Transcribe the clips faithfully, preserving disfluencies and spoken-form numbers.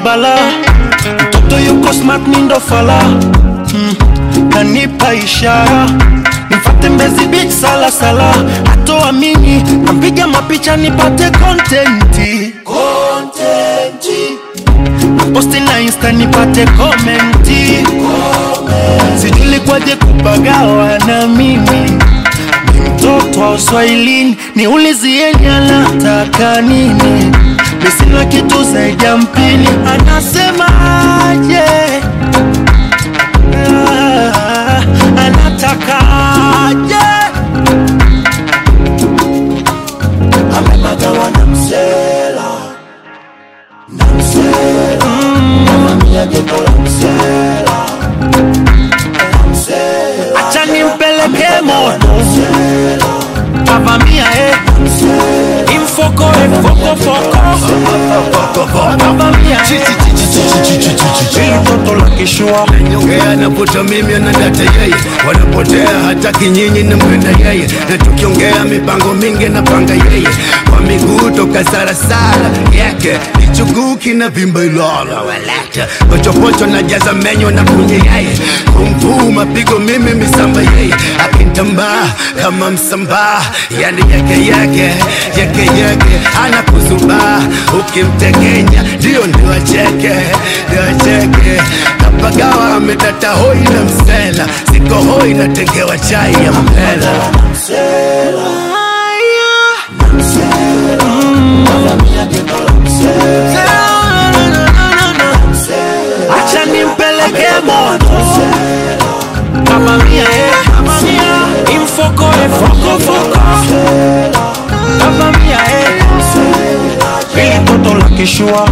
bala. Mtoto yuko smart nindo fala. mm. Kanipa ishara nifate Mbezi Beach sala sala. Hatoamini nampiga mapicha nipate contenti. Contenti posti na insta nipate komenti. Sijuli kwaje kupagawa na mimi. Ni mtoto wa Uswahilini, niulizieni anataka nini. Misina kitu zaidi ya mpini. Anasema aje, ah, anataka aje. Amepagawa na msela, na msela mm. Mama mia geto la msela, na msela. Acha nimpeleke moto Avamia eh Infoko eh Foko foko Avamia eh Toto la kishua Nyongea anaputa mimi anadata yeye. Wanapotea hata kinyinyi na mwenda yeye. Na tukiongea mipango mingi na panga yeye. Kwa miguu toka sarasara yake Nichuguki na vimba ilala walata. Pocho pocho na jaza menyo na kunye yeye. Kumfu mapigo mimi misamba yeye. Akintamba kama msamba. Yani yake yake Yake yake anakuzuba. Ukimtekenya Dio ndio acheke Ndio acheke Kapagawa ametata hoi na msela. Siko hoi na tengewa chai ya mpela. Msela Msela Mavamia geto la msela. Acha nimpeleke moto Avamia eh Avamia Infoko eh Foko foko Avamia eh Ili toto la kishua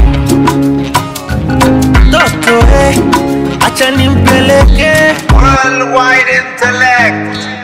Toto eh Acha nimpeleke Worldwide intellect.